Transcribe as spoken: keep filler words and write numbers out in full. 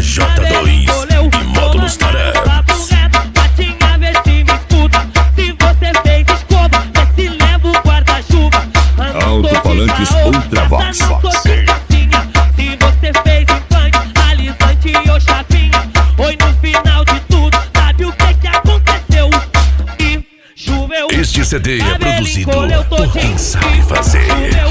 J dois e Módulos Tarefa. Alto-falantes Ultravox. Se você fez implante, alisante ou chapinha, oi, no final de tudo, sabe o que que aconteceu? E choveu. Este C D é produzido por quem sabe fazer.